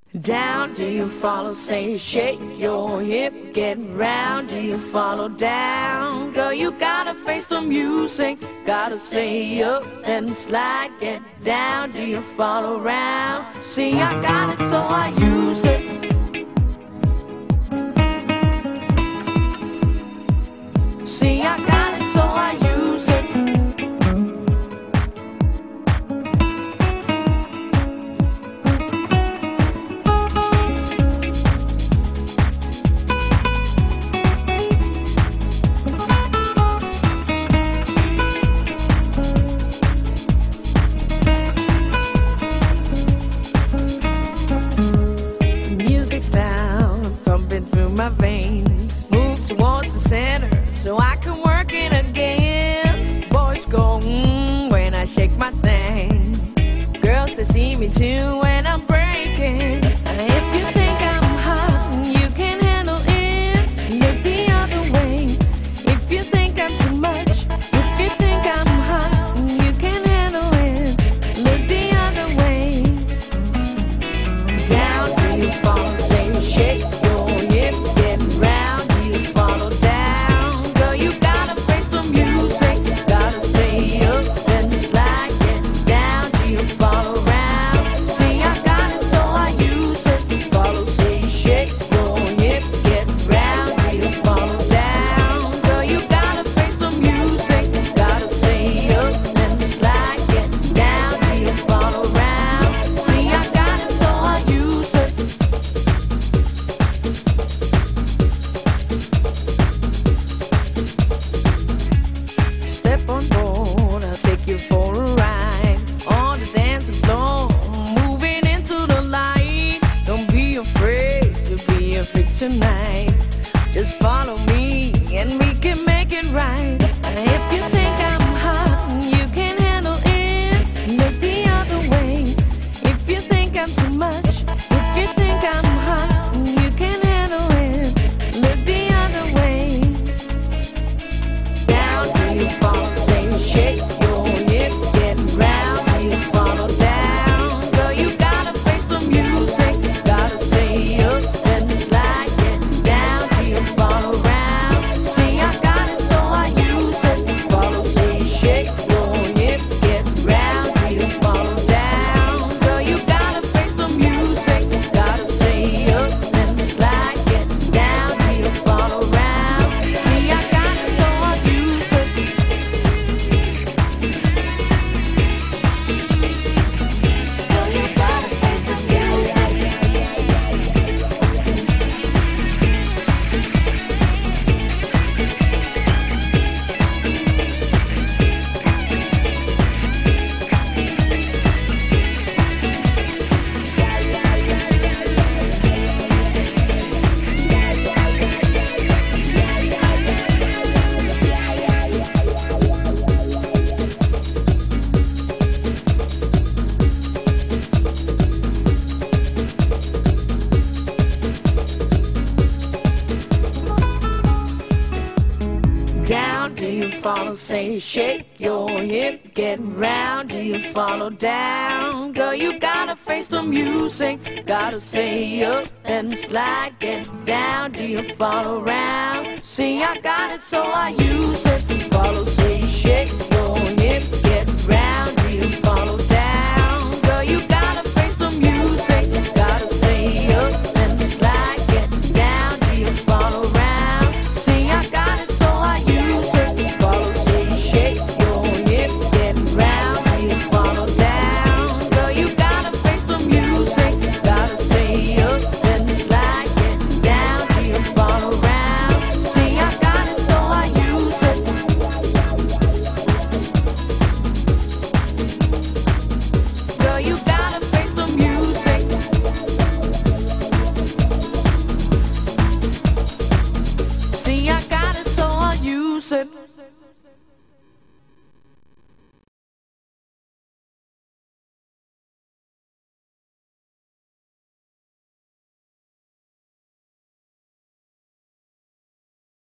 Down, do you follow? Say shake your hip, get round. Do you follow? Down, girl, you gotta face the music. Gotta say up and slide, get down. Do you follow? Round. See, I got it, so I use it. See, I got it, so I use it. Music's down, pumping through my veins. Move towards the center so I can work it again. Boys go when I shake my thing. Girls, they see me too when I'm breaking. If you think I'm hot, you can handle it. Look the other way. If you think I'm too much, if you think I'm hot, you can handle it. Look the other way. Down, do you follow? Say shake your hip, get round. Do you follow? Down, girl, you gotta face the music. Gotta say up and slide, get down. Do you follow? Round. See, I got it, so I use it. Follow, say shake your hip, get round. Do you follow? Down, girl, you gotta face the music. Gotta say up and slide, get down. Do you follow? Round. See, I got it, so I use it. Step on board, I'll take you for a ride on the dancing floor, moving into the light. Don't be afraid to be a freak tonight. Just follow me and we can make it right. If you think I'm hot, you can handle it. Look the other way. If you think I'm too much, if you think I'm hot, you can handle it. Look the other way. Down, do you follow? Say shake your hip, get round. Do you follow? Down, girl, you gotta face the music. Gotta say up and slide, get down. Do you follow? Round. See, I got it, so I use it. Follow, say shake your hip, get round. Do you follow? Down, girl, you gotta face the music. Gotta say up and slide, get down. Do you follow? Round. See, I got it, so I use it. Girl, you gotta face the music. Down, do you follow? Say shake your hip, get round. Do you follow? Down, girl, you gotta face the music. Gotta say up and slide, get down. Do you follow? Round. See, I got it, so I use it. Follow, say shake